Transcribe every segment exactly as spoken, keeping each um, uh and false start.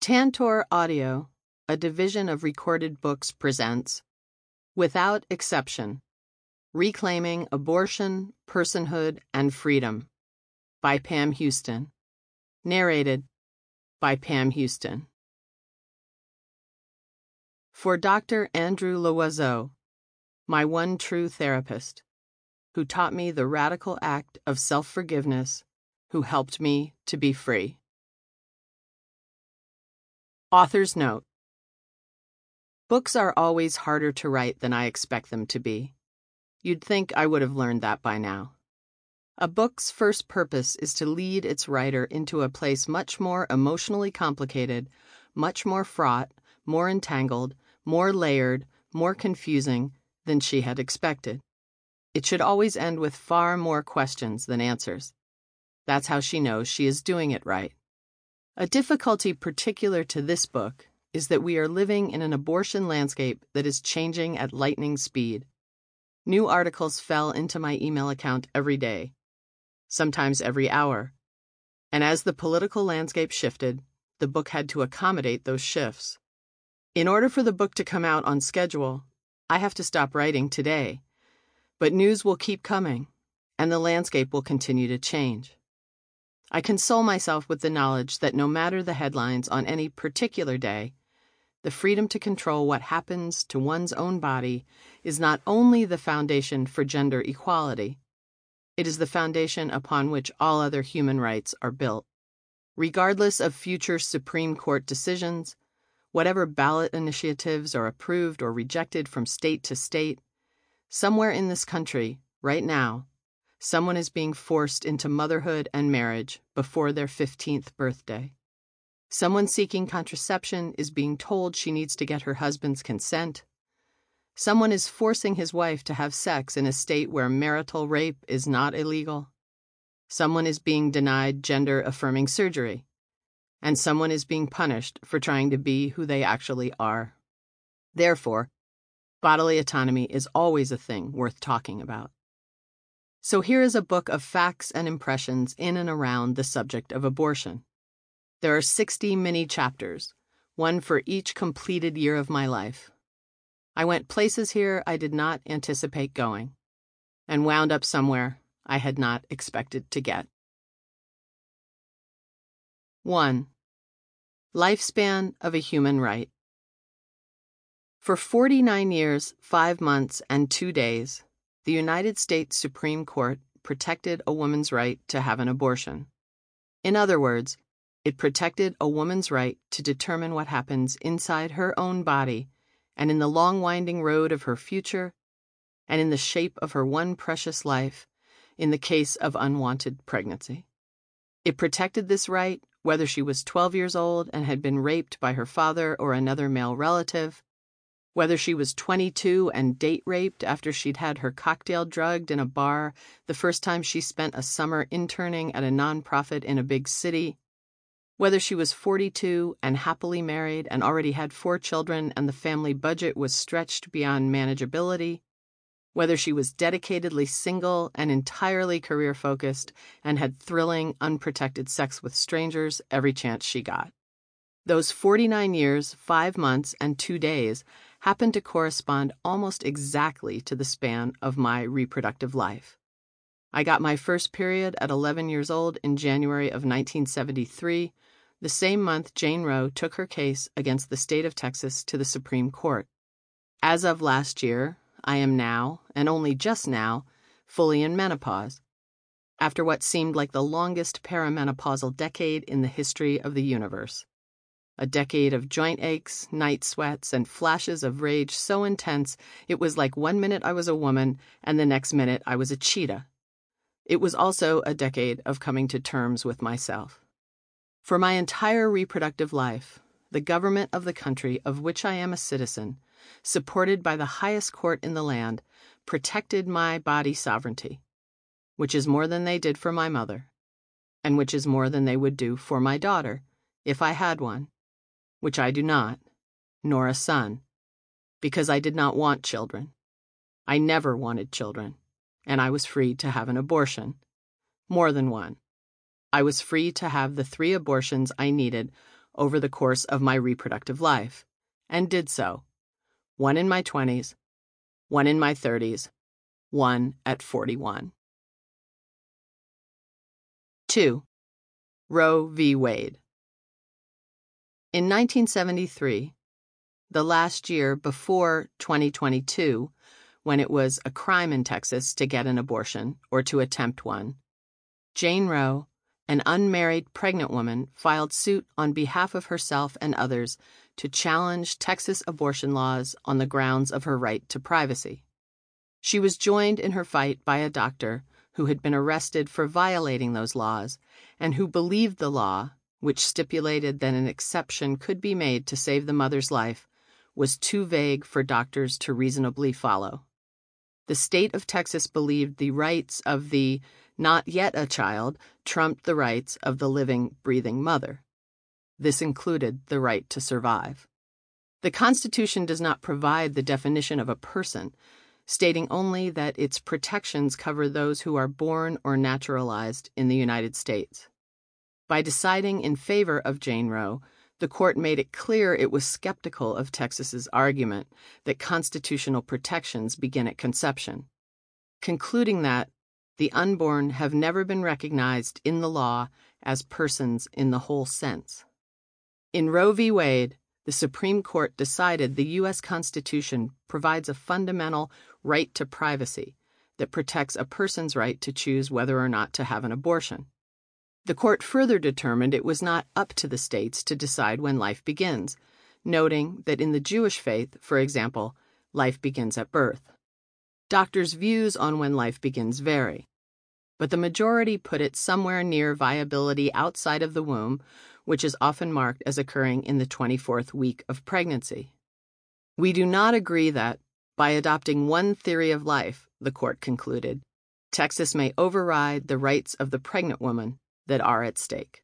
Tantor Audio, a division of Recorded Books, presents Without Exception, Reclaiming Abortion, Personhood, and Freedom by Pam Houston. Narrated by Pam Houston. For Doctor Andrew Loiseau, my one true therapist, who taught me the radical act of self-forgiveness, who helped me to be free. Author's note: books are always harder to write than I expect them to be. You'd think I would have learned that by now. A book's first purpose is to lead its writer into a place much more emotionally complicated, much more fraught, more entangled, more layered, more confusing than she had expected. It should always end with far more questions than answers. That's how she knows she is doing it right. A difficulty particular to this book is that we are living in an abortion landscape that is changing at lightning speed. New articles fell into my email account every day, sometimes every hour. And as the political landscape shifted, the book had to accommodate those shifts. In order for the book to come out on schedule, I have to stop writing today. But news will keep coming, and the landscape will continue to change. I console myself with the knowledge that no matter the headlines on any particular day, the freedom to control what happens to one's own body is not only the foundation for gender equality, it is the foundation upon which all other human rights are built. Regardless of future Supreme Court decisions, whatever ballot initiatives are approved or rejected from state to state, somewhere in this country, right now, someone is being forced into motherhood and marriage before their fifteenth birthday. Someone seeking contraception is being told she needs to get her husband's consent. Someone is forcing his wife to have sex in a state where marital rape is not illegal. Someone is being denied gender-affirming surgery. And someone is being punished for trying to be who they actually are. Therefore, bodily autonomy is always a thing worth talking about. So here is a book of facts and impressions in and around the subject of abortion. There are sixty mini-chapters, one for each completed year of my life. I went places here I did not anticipate going, and wound up somewhere I had not expected to get. one. Lifespan of a Human Right. For forty-nine years, five months, and two days, the United States Supreme Court protected a woman's right to have an abortion. In other words, it protected a woman's right to determine what happens inside her own body and in the long winding road of her future and in the shape of her one precious life in the case of unwanted pregnancy. It protected this right whether she was twelve years old and had been raped by her father or another male relative, whether she was twenty-two and date raped after she'd had her cocktail drugged in a bar the first time she spent a summer interning at a nonprofit in a big city, whether she was forty-two and happily married and already had four children and the family budget was stretched beyond manageability, whether she was dedicatedly single and entirely career-focused and had thrilling, unprotected sex with strangers every chance she got. Those forty-nine years, five months, and two days happened to correspond almost exactly to the span of my reproductive life. I got my first period at eleven years old in January of nineteen seventy-three, the same month Jane Roe took her case against the state of Texas to the Supreme Court. As of last year, I am now, and only just now, fully in menopause, after what seemed like the longest perimenopausal decade in the history of the universe. A decade of joint aches, night sweats, and flashes of rage so intense it was like one minute I was a woman and the next minute I was a cheetah. It was also a decade of coming to terms with myself. For my entire reproductive life, the government of the country of which I am a citizen, supported by the highest court in the land, protected my body sovereignty, which is more than they did for my mother, and which is more than they would do for my daughter, if I had one, which I do not, nor a son, because I did not want children. I never wanted children, and I was free to have an abortion. More than one. I was free to have the three abortions I needed over the course of my reproductive life, and did so. One in my twenties, one in my thirties, one at forty-one. two. Roe v. Wade. In nineteen seventy-three, the last year before twenty twenty-two, when it was a crime in Texas to get an abortion or to attempt one, Jane Roe, an unmarried pregnant woman, filed suit on behalf of herself and others to challenge Texas abortion laws on the grounds of her right to privacy. She was joined in her fight by a doctor who had been arrested for violating those laws and who believed the law, which stipulated that an exception could be made to save the mother's life, was too vague for doctors to reasonably follow. The state of Texas believed the rights of the not yet a child trumped the rights of the living, breathing mother. This included the right to survive. The Constitution does not provide the definition of a person, stating only that its protections cover those who are born or naturalized in the United States. By deciding in favor of Jane Roe, the court made it clear it was skeptical of Texas's argument that constitutional protections begin at conception, concluding that the unborn have never been recognized in the law as persons in the whole sense. In Roe v. Wade, the Supreme Court decided the U S Constitution provides a fundamental right to privacy that protects a person's right to choose whether or not to have an abortion. The court further determined it was not up to the states to decide when life begins, noting that in the Jewish faith, for example, life begins at birth. Doctors' views on when life begins vary, but the majority put it somewhere near viability outside of the womb, which is often marked as occurring in the twenty-fourth week of pregnancy. We do not agree that, by adopting one theory of life, the court concluded, Texas may override the rights of the pregnant woman that are at stake.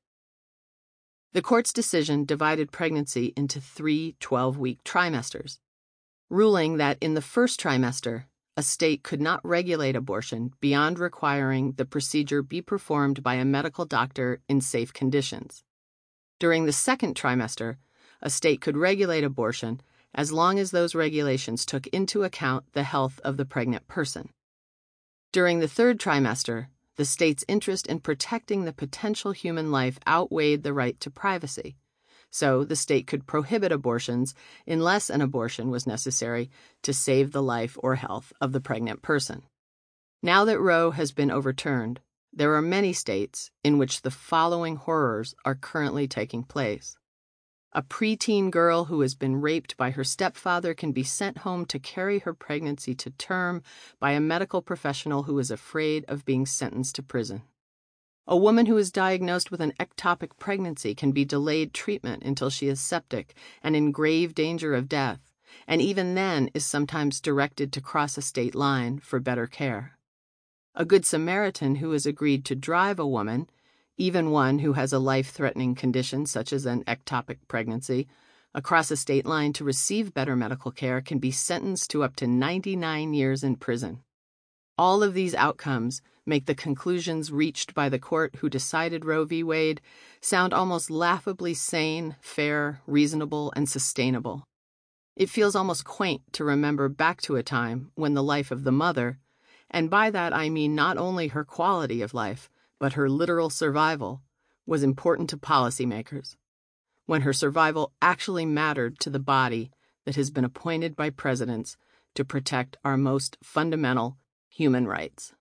The court's decision divided pregnancy into three twelve-week trimesters, ruling that in the first trimester, a state could not regulate abortion beyond requiring the procedure be performed by a medical doctor in safe conditions. During the second trimester, a state could regulate abortion as long as those regulations took into account the health of the pregnant person. During the third trimester, the state's interest in protecting the potential human life outweighed the right to privacy, so the state could prohibit abortions unless an abortion was necessary to save the life or health of the pregnant person. Now that Roe has been overturned, there are many states in which the following horrors are currently taking place. A preteen girl who has been raped by her stepfather can be sent home to carry her pregnancy to term by a medical professional who is afraid of being sentenced to prison. A woman who is diagnosed with an ectopic pregnancy can be delayed treatment until she is septic and in grave danger of death, and even then is sometimes directed to cross a state line for better care. A Good Samaritan who has agreed to drive a woman, even one who has a life-threatening condition such as an ectopic pregnancy, across a state line to receive better medical care can be sentenced to up to ninety-nine years in prison. All of these outcomes make the conclusions reached by the court who decided Roe v. Wade sound almost laughably sane, fair, reasonable, and sustainable. It feels almost quaint to remember back to a time when the life of the mother, and by that I mean not only her quality of life, but her literal survival, was important to policymakers, when her survival actually mattered to the body that has been appointed by presidents to protect our most fundamental human rights.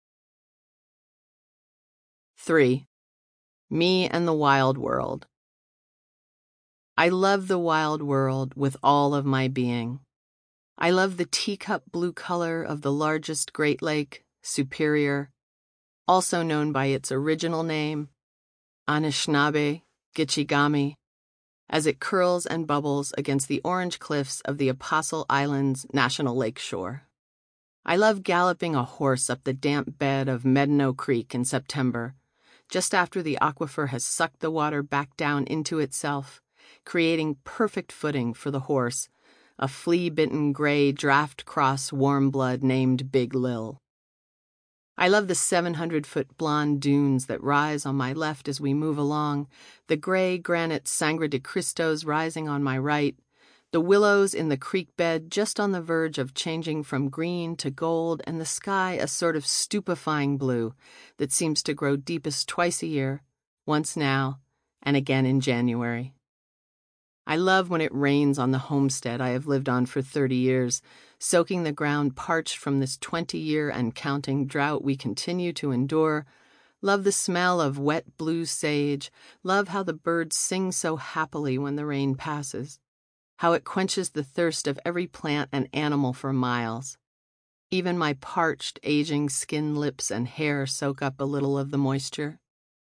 three. Me and the Wild World. I love the wild world with all of my being. I love the teacup blue color of the largest Great Lake, Superior, also known by its original name, Anishinaabe Gitchigami, as it curls and bubbles against the orange cliffs of the Apostle Islands National Lake Shore. I love galloping a horse up the damp bed of Medano Creek in September, just after the aquifer has sucked the water back down into itself, creating perfect footing for the horse, a flea-bitten gray draft cross warm blood named Big Lil. I love the seven hundred foot blonde dunes that rise on my left as we move along, the gray granite Sangre de Cristos rising on my right, the willows in the creek bed just on the verge of changing from green to gold, and the sky a sort of stupefying blue that seems to grow deepest twice a year, once now, and again in January. I love when it rains on the homestead I have lived on for thirty years, soaking the ground parched from this twenty-year and counting drought we continue to endure. Love the smell of wet blue sage. Love how the birds sing so happily when the rain passes. How it quenches the thirst of every plant and animal for miles. Even my parched, aging skin, lips, and hair soak up a little of the moisture.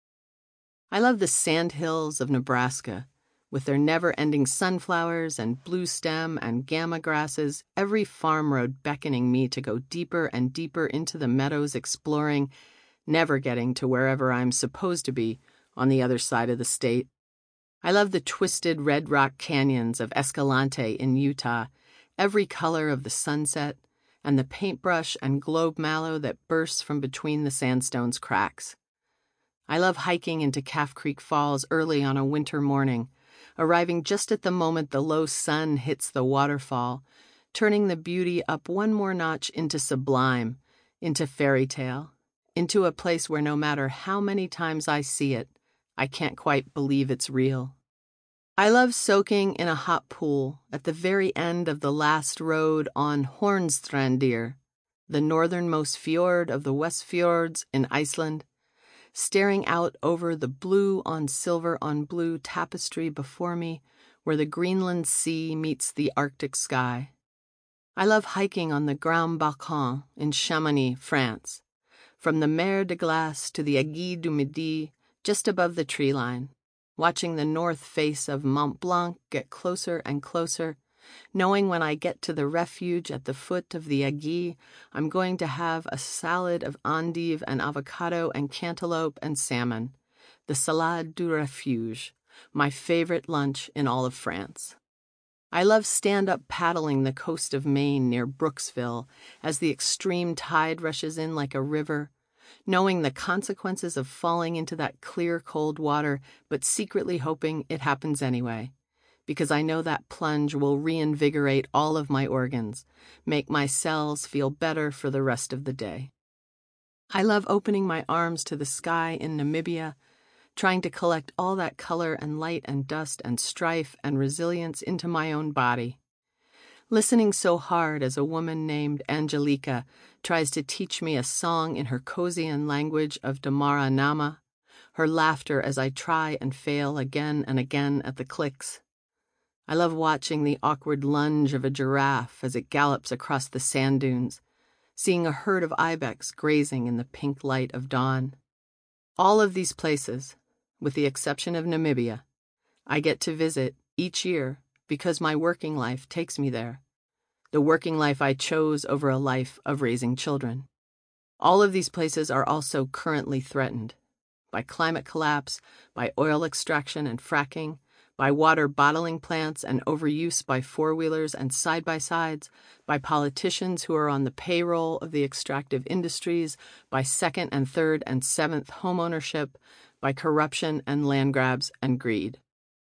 I love the sandhills of Nebraska, with their never-ending sunflowers and blue stem and gamma grasses, every farm road beckoning me to go deeper and deeper into the meadows exploring, never getting to wherever I'm supposed to be on the other side of the state. I love the twisted red rock canyons of Escalante in Utah, every color of the sunset, and the paintbrush and globe mallow that bursts from between the sandstone's cracks. I love hiking into Calf Creek Falls early on a winter morning, arriving just at the moment the low sun hits the waterfall, turning the beauty up one more notch into sublime, into fairy tale, into a place where no matter how many times I see it, I can't quite believe it's real. I love soaking in a hot pool at the very end of the last road on Hornstrandir, the northernmost fjord of the Westfjords in Iceland, staring out over the blue on silver on blue tapestry before me where the Greenland sea meets the Arctic sky. I love hiking on the Grand Balcon in Chamonix, France, from the Mer de Glace to the Aiguille du Midi, just above the tree line, watching the north face of Mont Blanc get closer and closer, knowing when I get to the refuge at the foot of the Aiguille, I'm going to have a salad of endive and avocado and cantaloupe and salmon, the salade du refuge, my favorite lunch in all of France. I love stand-up paddling the coast of Maine near Brooksville as the extreme tide rushes in like a river, knowing the consequences of falling into that clear, cold water, but secretly hoping it happens anyway, because I know that plunge will reinvigorate all of my organs, make my cells feel better for the rest of the day. I love opening my arms to the sky in Namibia, trying to collect all that color and light and dust and strife and resilience into my own body. Listening so hard as a woman named Angelica tries to teach me a song in her Kosian language of Damara Nama, her laughter as I try and fail again and again at the clicks. I love watching the awkward lunge of a giraffe as it gallops across the sand dunes, seeing a herd of ibex grazing in the pink light of dawn. All of these places, with the exception of Namibia, I get to visit each year because my working life takes me there, the working life I chose over a life of raising children. All of these places are also currently threatened by climate collapse, by oil extraction and fracking, by water bottling plants and overuse by four-wheelers and side-by-sides, by politicians who are on the payroll of the extractive industries, by second and third and seventh homeownership, by corruption and land grabs and greed.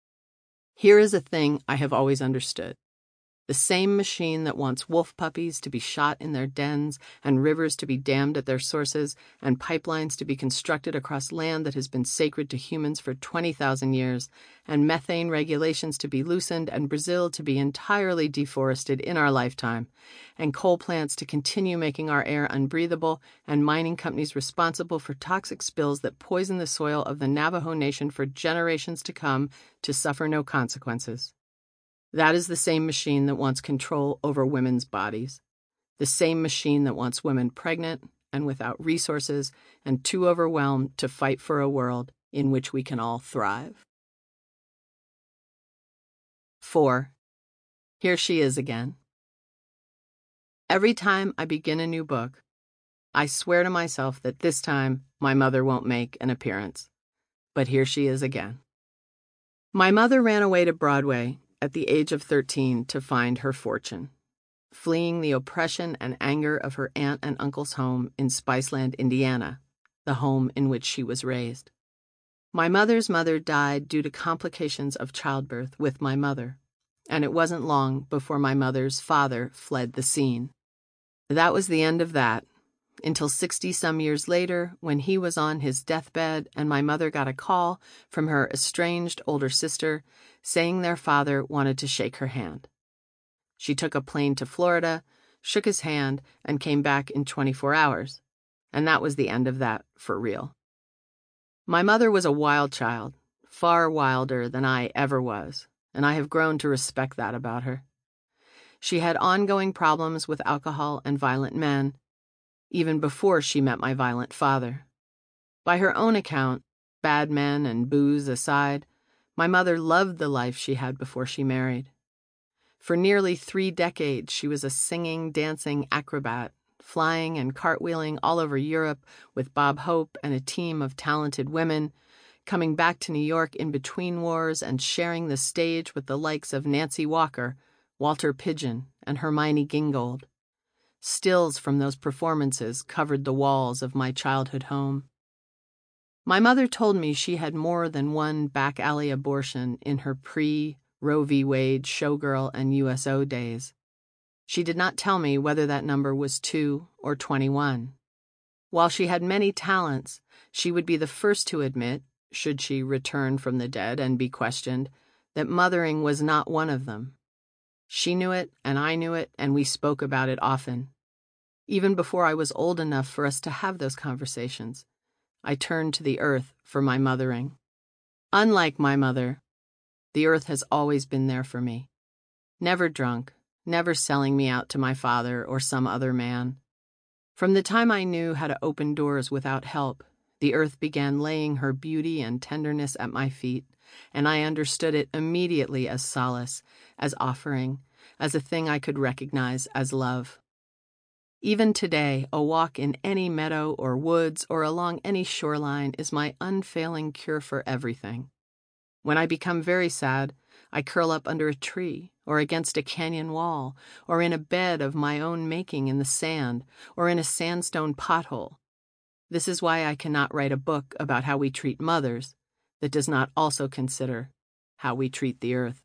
Here is a thing I have always understood. The same machine that wants wolf puppies to be shot in their dens and rivers to be dammed at their sources and pipelines to be constructed across land that has been sacred to humans for twenty thousand years and methane regulations to be loosened and Brazil to be entirely deforested in our lifetime and coal plants to continue making our air unbreathable and mining companies responsible for toxic spills that poison the soil of the Navajo Nation for generations to come to suffer no consequences. That is the same machine that wants control over women's bodies, the same machine that wants women pregnant and without resources and too overwhelmed to fight for a world in which we can all thrive. Four. Here she is again. Every time I begin a new book, I swear to myself that this time my mother won't make an appearance. But here she is again. My mother ran away to Broadway at the age of thirteen to find her fortune. fleeing the oppression and anger of her aunt and uncle's home in Spiceland, Indiana, the home in which she was raised. My mother's mother died due to complications of childbirth with my mother, and it wasn't long before my mother's father fled the scene. That was the end of that, until sixty-some years later, when he was on his deathbed and my mother got a call from her estranged older sister saying their father wanted to shake her hand. She took a plane to Florida, shook his hand, and came back in twenty-four hours, and that was the end of that for real. My mother was a wild child, far wilder than I ever was, and I have grown to respect that about her. She had ongoing problems with alcohol and violent men, even before she met my violent father. By her own account, bad men and booze aside, my mother loved the life she had before she married. For nearly three decades, she was a singing, dancing acrobat, flying and cartwheeling all over Europe with Bob Hope and a team of talented women, coming back to New York in between wars and sharing the stage with the likes of Nancy Walker, Walter Pidgeon, and Hermione Gingold. Stills from those performances covered the walls of my childhood home. My mother told me she had more than one back-alley abortion in her pre-Roe v. Wade showgirl and U S O days. She did not tell me whether that number was two or twenty-one. While she had many talents, she would be the first to admit, should she return from the dead and be questioned, that mothering was not one of them. She knew it, and I knew it, and we spoke about it often. Even before I was old enough for us to have those conversations, I turned to the earth for my mothering. Unlike my mother, the earth has always been there for me. Never drunk, never selling me out to my father or some other man. From the time I knew how to open doors without help, the earth began laying her beauty and tenderness at my feet, and I understood it immediately as solace, as offering, as a thing I could recognize as love. Even today, a walk in any meadow or woods or along any shoreline is my unfailing cure for everything. When I become very sad, I curl up under a tree, or against a canyon wall, or in a bed of my own making in the sand, or in a sandstone pothole. This is why I cannot write a book about how we treat mothers that does not also consider how we treat the earth.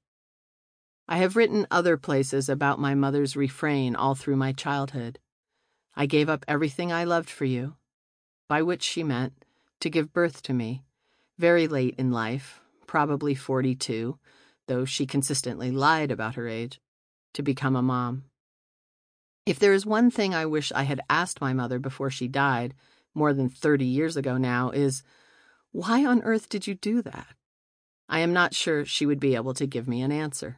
I have written other places about my mother's refrain all through my childhood. I gave up everything I loved for you, by which she meant to give birth to me, very late in life, probably forty-two, though she consistently lied about her age, to become a mom. If there is one thing I wish I had asked my mother before she died, more than thirty years ago now, is, why on earth did you do that? I am not sure she would be able to give me an answer.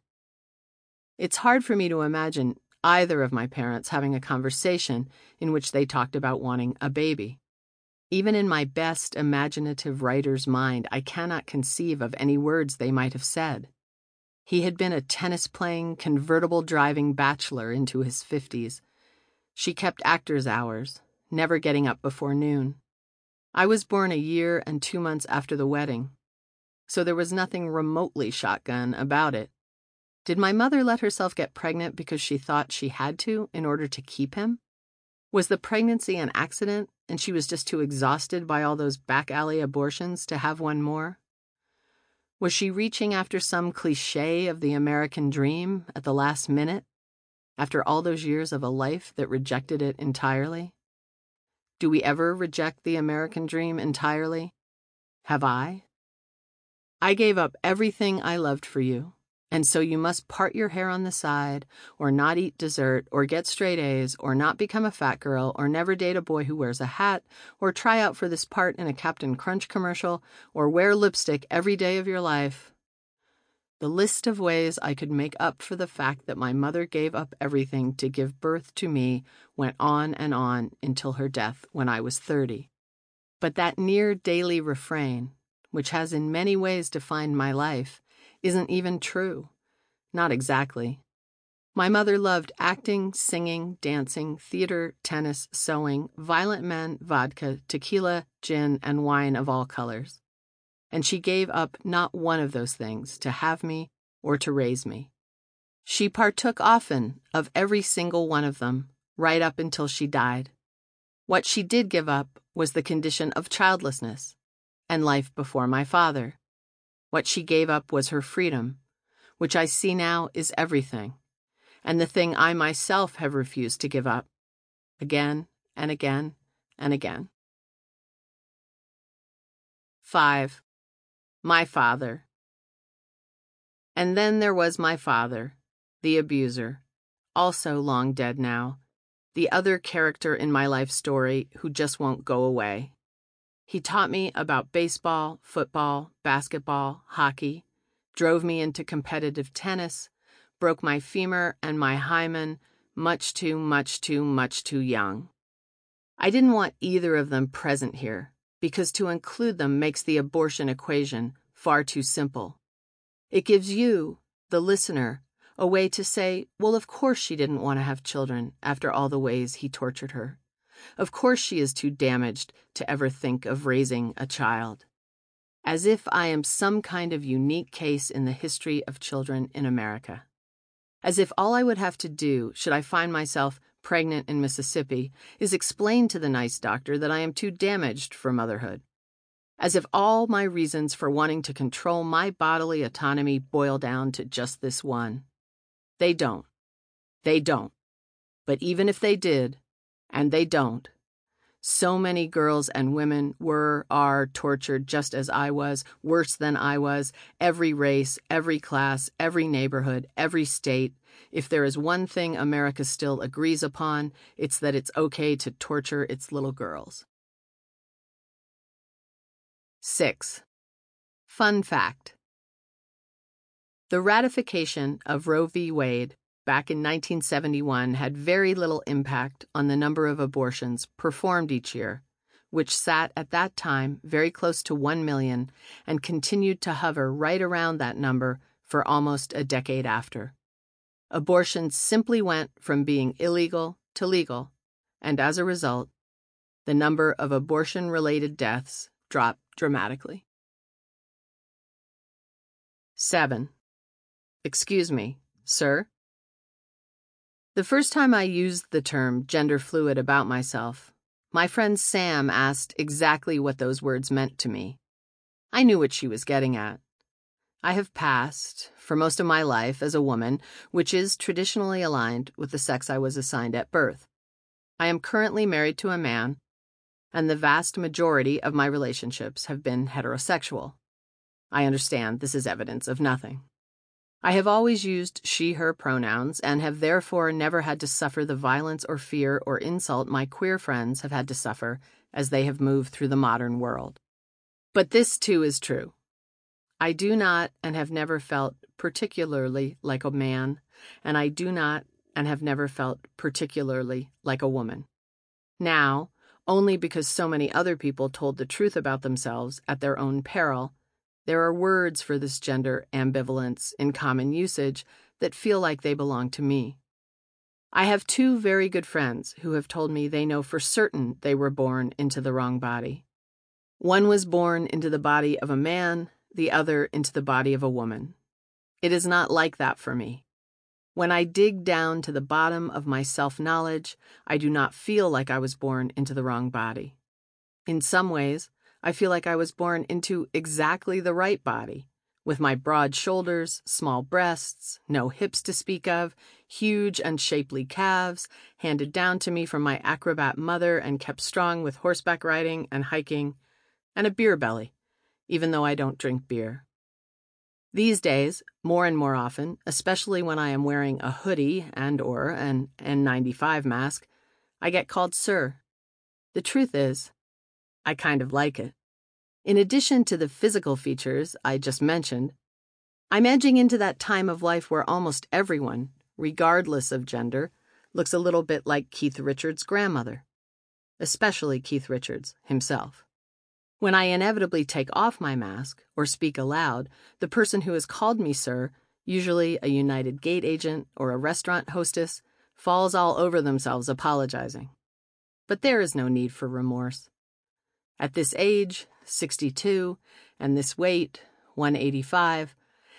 It's hard for me to imagine either of my parents having a conversation in which they talked about wanting a baby. Even in my best imaginative writer's mind, I cannot conceive of any words they might have said. He had been a tennis-playing, convertible-driving bachelor into his fifties. She kept actor's hours, never getting up before noon. I was born a year and two months after the wedding, so there was nothing remotely shotgun about it. Did my mother let herself get pregnant because she thought she had to in order to keep him? Was the pregnancy an accident, and she was just too exhausted by all those back-alley abortions to have one more? Was she reaching after some cliché of the American dream at the last minute, after all those years of a life that rejected it entirely? Do we ever reject the American dream entirely? Have I? I gave up everything I loved for you. And so you must part your hair on the side, or not eat dessert, or get straight A's, or not become a fat girl, or never date a boy who wears a hat, or try out for this part in a Captain Crunch commercial, or wear lipstick every day of your life. The list of ways I could make up for the fact that my mother gave up everything to give birth to me went on and on until her death when I was thirty. But that near daily refrain, which has in many ways defined my life, isn't even true. Not exactly. My mother loved acting, singing, dancing, theater, tennis, sewing, violent men, vodka, tequila, gin, and wine of all colors. And she gave up not one of those things to have me or to raise me. She partook often of every single one of them, right up until she died. What she did give up was the condition of childlessness and life before my father. What she gave up was her freedom, which I see now is everything, and the thing I myself have refused to give up, again and again and again. Five. My father. And then there was my father, the abuser, also long dead now, the other character in my life story who just won't go away. He taught me about baseball, football, basketball, hockey, drove me into competitive tennis, broke my femur and my hymen much too, much too, much too young. I didn't want either of them present here, because to include them makes the abortion equation far too simple. It gives you, the listener, a way to say, well, of course she didn't want to have children after all the ways he tortured her. Of course she is too damaged to ever think of raising a child. As if I am some kind of unique case in the history of children in America. As if all I would have to do, should I find myself pregnant in Mississippi, is explain to the nice doctor that I am too damaged for motherhood. As if all my reasons for wanting to control my bodily autonomy boil down to just this one. They don't. They don't. But even if they did, and they don't, so many girls and women were, are tortured just as I was, worse than I was, every race, every class, every neighborhood, every state. If there is one thing America still agrees upon, it's that it's okay to torture its little girls. Six. Fun fact. The ratification of Roe v. Wade back in nineteen seventy-one had very little impact on the number of abortions performed each year, which sat at that time very close to one million and continued to hover right around that number for almost a decade after. Abortions simply went from being illegal to legal, and as a result, the number of abortion-related deaths dropped dramatically. Seven. Excuse me, sir? The first time I used the term gender fluid about myself, my friend Sam asked exactly what those words meant to me. I knew what she was getting at. I have passed, for most of my life, as a woman, which is traditionally aligned with the sex I was assigned at birth. I am currently married to a man, and the vast majority of my relationships have been heterosexual. I understand this is evidence of nothing. I have always used she-her pronouns and have therefore never had to suffer the violence or fear or insult my queer friends have had to suffer as they have moved through the modern world. But this too is true. I do not and have never felt particularly like a man, and I do not and have never felt particularly like a woman. Now, only because so many other people told the truth about themselves at their own peril, there are words for this gender ambivalence in common usage that feel like they belong to me. I have two very good friends who have told me they know for certain they were born into the wrong body. One was born into the body of a man, the other into the body of a woman. It is not like that for me. When I dig down to the bottom of my self-knowledge, I do not feel like I was born into the wrong body. In some ways, I feel like I was born into exactly the right body, with my broad shoulders, small breasts, no hips to speak of, huge and shapely calves, handed down to me from my acrobat mother and kept strong with horseback riding and hiking, and a beer belly, even though I don't drink beer. These days, more and more often, especially when I am wearing a hoodie and or an N ninety-five mask, I get called sir. The truth is, I kind of like it. In addition to the physical features I just mentioned, I'm edging into that time of life where almost everyone, regardless of gender, looks a little bit like Keith Richards' grandmother, especially Keith Richards himself. When I inevitably take off my mask or speak aloud, the person who has called me sir, usually a United gate agent or a restaurant hostess, falls all over themselves apologizing. But there is no need for remorse. At this age, sixty-two, and this weight, one eighty-five,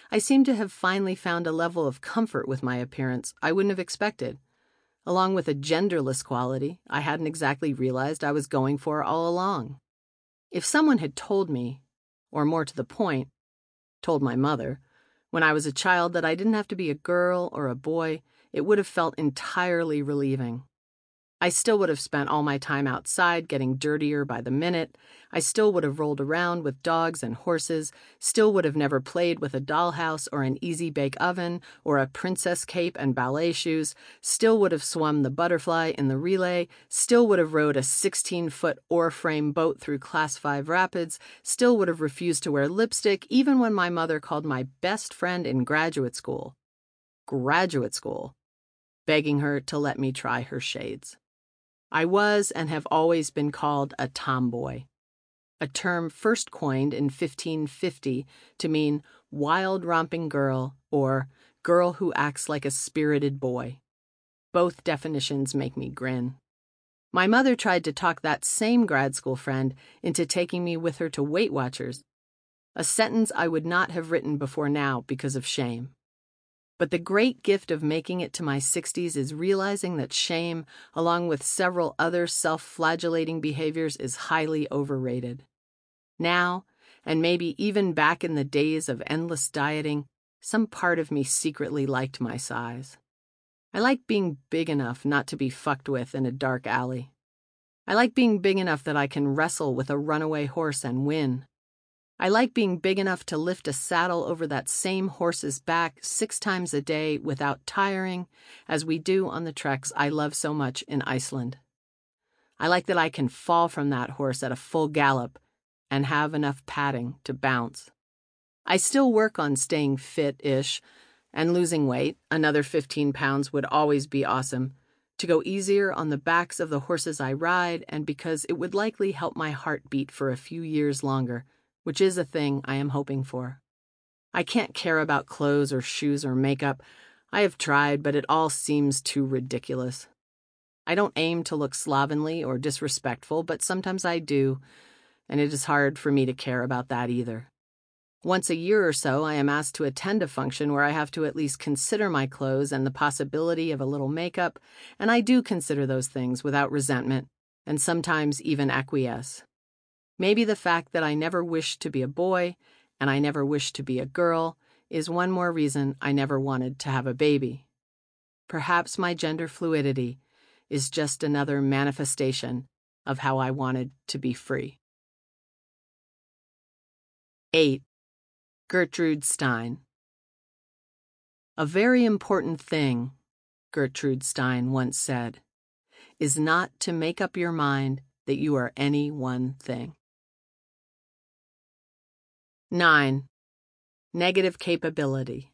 I seemed to have finally found a level of comfort with my appearance I wouldn't have expected, along with a genderless quality I hadn't exactly realized I was going for all along. If someone had told me, or more to the point, told my mother, when I was a child that I didn't have to be a girl or a boy, it would have felt entirely relieving. I still would have spent all my time outside getting dirtier by the minute. I still would have rolled around with dogs and horses, still would have never played with a dollhouse or an easy-bake oven or a princess cape and ballet shoes, still would have swum the butterfly in the relay, still would have rowed a sixteen-foot oar-frame boat through Class five rapids, still would have refused to wear lipstick even when my mother called my best friend in graduate school, graduate school, begging her to let me try her shades. I was and have always been called a tomboy, a term first coined in fifteen fifty to mean wild romping girl or girl who acts like a spirited boy. Both definitions make me grin. My mother tried to talk that same grad school friend into taking me with her to Weight Watchers, a sentence I would not have written before now because of shame. But the great gift of making it to my sixties is realizing that shame, along with several other self-flagellating behaviors, is highly overrated. Now, and maybe even back in the days of endless dieting, some part of me secretly liked my size. I like being big enough not to be fucked with in a dark alley. I like being big enough that I can wrestle with a runaway horse and win. I like being big enough to lift a saddle over that same horse's back six times a day without tiring, as we do on the treks I love so much in Iceland. I like that I can fall from that horse at a full gallop and have enough padding to bounce. I still work on staying fit-ish and losing weight. Another fifteen pounds would always be awesome, to go easier on the backs of the horses I ride, and because it would likely help my heart beat for a few years longer, which is a thing I am hoping for. I can't care about clothes or shoes or makeup. I have tried, but it all seems too ridiculous. I don't aim to look slovenly or disrespectful, but sometimes I do, and it is hard for me to care about that either. Once a year or so, I am asked to attend a function where I have to at least consider my clothes and the possibility of a little makeup, and I do consider those things without resentment, and sometimes even acquiesce. Maybe the fact that I never wished to be a boy, and I never wished to be a girl, is one more reason I never wanted to have a baby. Perhaps my gender fluidity is just another manifestation of how I wanted to be free. eight. Gertrude Stein. A very important thing, Gertrude Stein once said, is not to make up your mind that you are any one thing. nine. Negative capability.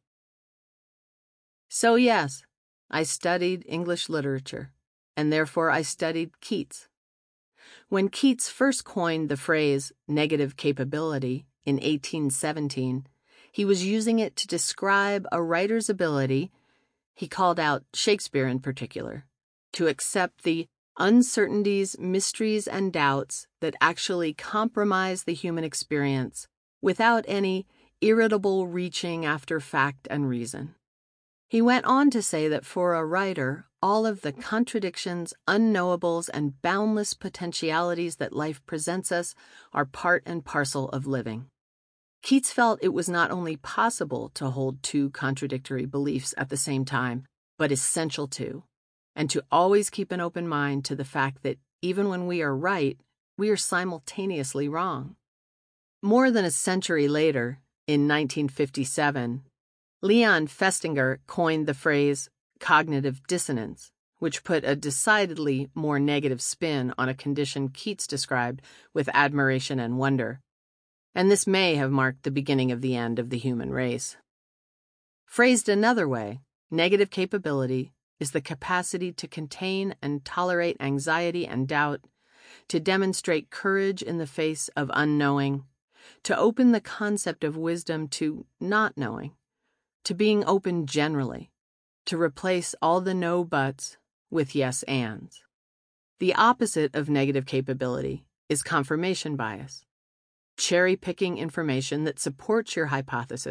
So yes, I studied English literature, and therefore I studied Keats. When Keats first coined the phrase negative capability in eighteen seventeen, he was using it to describe a writer's ability, he called out Shakespeare in particular, to accept the uncertainties, mysteries, and doubts that actually compromise the human experience without any irritable reaching after fact and reason. He went on to say that for a writer, all of the contradictions, unknowables, and boundless potentialities that life presents us are part and parcel of living. Keats felt it was not only possible to hold two contradictory beliefs at the same time, but essential to, and to always keep an open mind to the fact that even when we are right, we are simultaneously wrong. More than a century later, in nineteen fifty-seven, Leon Festinger coined the phrase cognitive dissonance, which put a decidedly more negative spin on a condition Keats described with admiration and wonder. And this may have marked the beginning of the end of the human race. Phrased another way, negative capability is the capacity to contain and tolerate anxiety and doubt, to demonstrate courage in the face of unknowing, to open the concept of wisdom to not knowing, to being open generally, to replace all the no buts with yes ands. The opposite of negative capability is confirmation bias, cherry-picking information that supports your hypothesis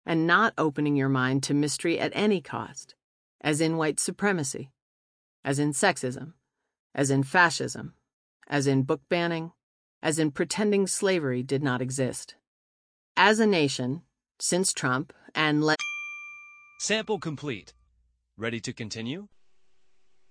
and not opening your mind to mystery at any cost, as in white supremacy, as in sexism, as in fascism, as in book banning, as in pretending slavery did not exist. As a nation, since Trump and Le- Sample complete. Ready to continue?